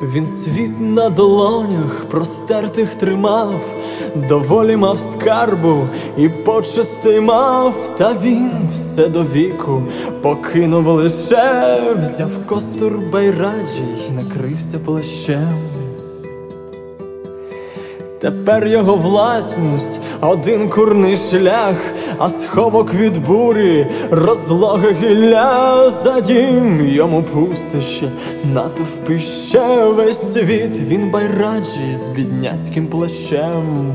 Він світ на долонях простертих тримав, доволі мав скарбу і почестей мав. Та він все до віку покинув лише, взяв костур байраджі й накрився плащем. Тепер його власність один курний шлях, а сховок від бурі розлоге гілля. За дім йому пустище, натовпи ще весь світ. Він байраджі з бідняцьким плащем.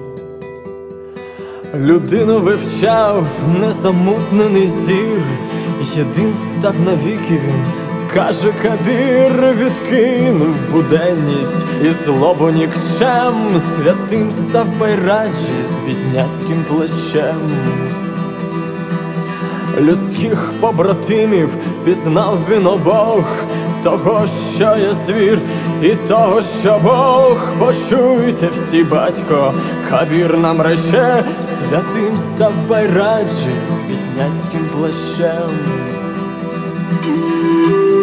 Людину вивчав незамутнений зір, єдин став навіки він, каже Кабір. Відкинув буденність і злобу нікчем, святим став байраджі з бідняцьким плащем. Людських побратимів пізнав він обох, того, що є звір, і того, що Бог. Почуйте всі, батько, Кабір нам рече, святим став байраджі з бідняцьким плащем.